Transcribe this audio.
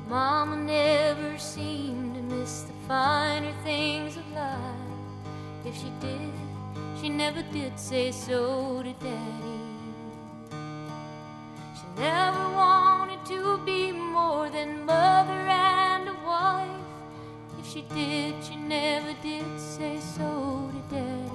Mama never seemed to miss the finer things of life. If she did, she never did say so to Daddy. She never wanted to be more than mother and a wife. If she did, she never did say so to Daddy.